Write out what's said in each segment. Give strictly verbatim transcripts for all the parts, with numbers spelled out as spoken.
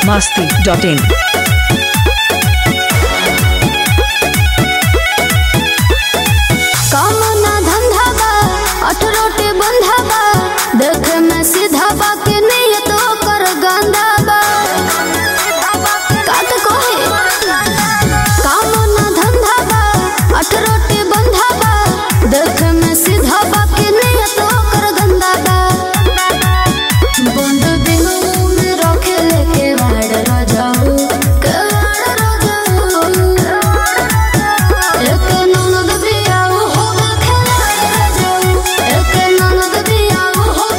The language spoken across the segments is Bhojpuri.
masti dot in. देखे में सीधा बा के नियत कर गंदा बा का तो कहे काम ना धंधा बा अठ रोटी बंधा बा देखे में सीधा बा के नियत कर गंदा बा बंद बिनु में रखे लेके वाड़ रजाऊ के वाड़ रजाऊ एक ननद बियाऊ हो खेला रजाऊ एक ननद बियाऊ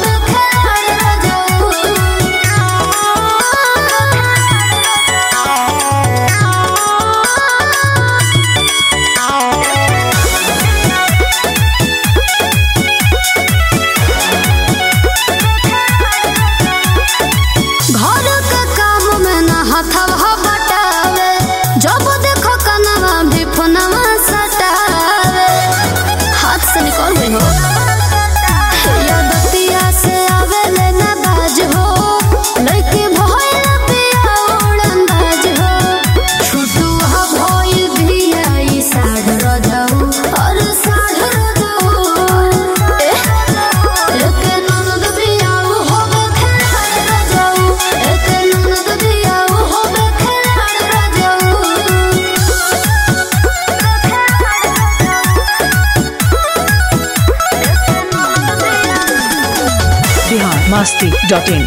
जब देखो कनवा भी फोनवा सटावे हाथ से निकल गई हो यादतिया से आवे लेना बाज हो लड़की भइल पिया उड़न बाज हो छुटू हा भइल भी आई साढ़ रजाऊ और साढ़ रजाऊ एक ननद बियाऊ होबे खेलाड़ रजाऊ एक ननद बियाऊ होबे खेलाड़ रजाऊ Bihar masti dot in.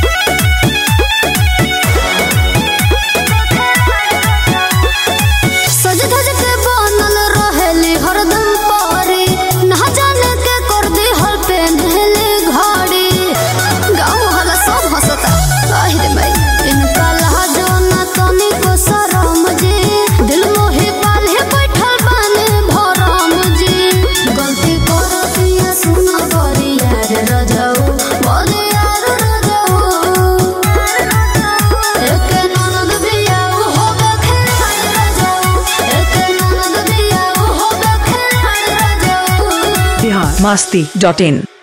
सज धज के बनल रहेली हरदम पारी ना जाने के कर दी हर पे ढेली घड़ी गाँव वाला सब हंसता आहिर मई इनका लहजो ना तनी को शरम जी दिल मोहे पाले बैठल बाने भरम जी गलती कर दिया सुना बड़ी यार रजाऊ बड़ी यार रजाऊ एक ननद बियाऊ होबे खेलाड़ रजाऊ एक ननद बियाऊ होबे खेलाड़ रजाऊ Bihar masti dot in.